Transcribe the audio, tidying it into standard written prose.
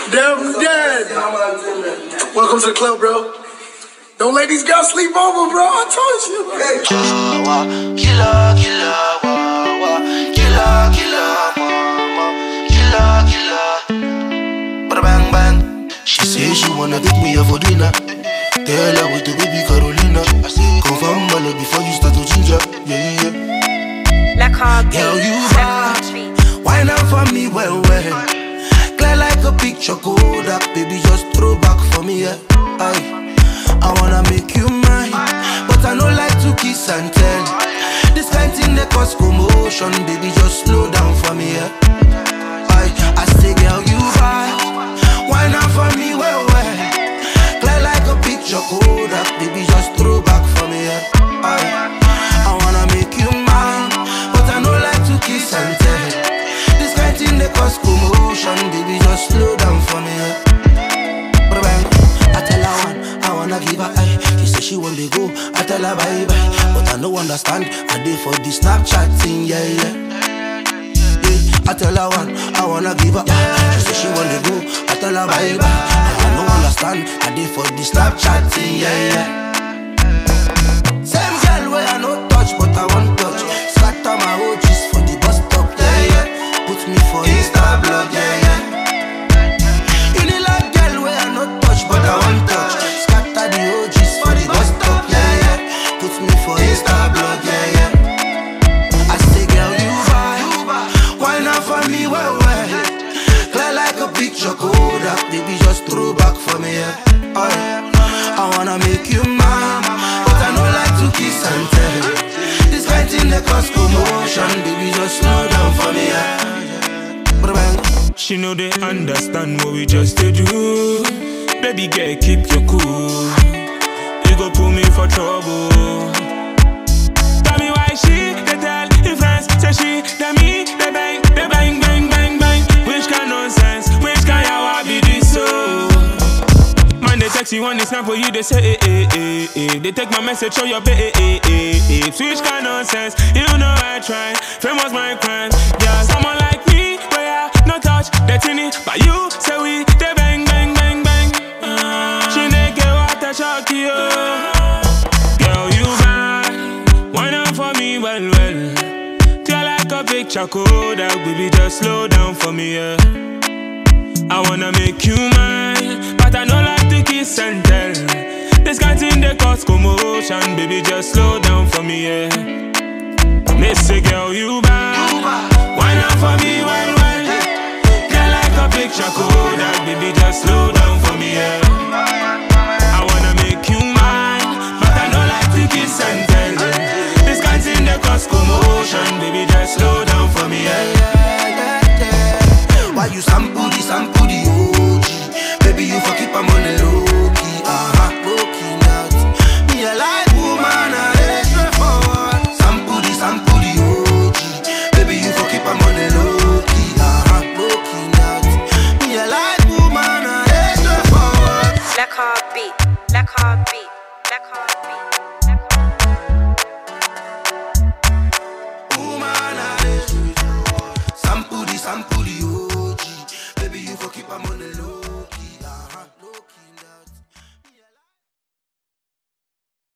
Damn dead. Welcome to the club, bro. Don't let these girls sleep over, bro. I told you. Killer, bada bang bang. She say she wanna take me out for dinner. Tell her with the baby Carolina. Confirm my love before you start to ginger. Girl, you bad. Wine up for me, well. Clear like a picture, Kodak. Baby, just throw back for me, yeah. I wanna make you mine, but I don't like to kiss and tell. This kind thing that cause commotion. Baby, just slow down for me, yeah. I say, girl, you bad. Wine up for me, well. Clear like a picture, Kodak. Baby, just throw back for me, yeah. I wanna make you mine, but I don't like to kiss and tell. This kind thing that cause commotion. Baby, just slow down for me, yeah. I tell her one, I wanna give her eye. She say she want to go, I tell her bye-bye. But I don't understand, I did for the Snapchat thing, yeah. I tell her one, I wanna give her eye. She say she want to go, I tell her bye-bye. I don't understand, I did for the Snapchat thing, yeah. Same girl where I no touch, but I want touch. Scatter my OGs for the bus stop, yeah. Put me for Insta blog, yeah. You need like girl where I no touch, but I want touch. Scatter the OGs for the bus stop, yeah. Put me for Insta blog, yeah. I say, girl, you bad. Why not for me, well. Clear like a picture, Kodak. Baby, just throw back for me, yeah. I wanna make you mine, but I don't like to kiss and tell. This kind thing that cause commotion. Baby, just slow down for me, yeah. She know they understand what we just did do. Baby girl, keep your cool. You go pull me for trouble. Tell me why she, they tell her friends, say she, they me, they bang, bang, bang, bang. Which kind nonsense, which kind yawa be this so? Man, they text you on the snap for you, they say, They take my message, show your babe, Which kind nonsense, you know I try. Famous my crime, yeah, someone like me, where no touch, that's in it. But you say we, they bang, bang, bang, bang. She make it water shock you. Girl, you bad. Why not for me, well. Feel like a picture, Kodak. Baby, just slow down for me, yeah. I wanna make you mine, but I don't like to kiss and tell. This kind thing that cause commotion. Baby, just slow down for me, yeah. Missy girl, you bad. Why not for me, well. Feel like a picture, Kodak. Baby, just slow down for me, yeah. I wanna make you mine, but I don't like to kiss and tell. This kind thing that cause commotion. Baby, just slow down for me, yeah. Why you sample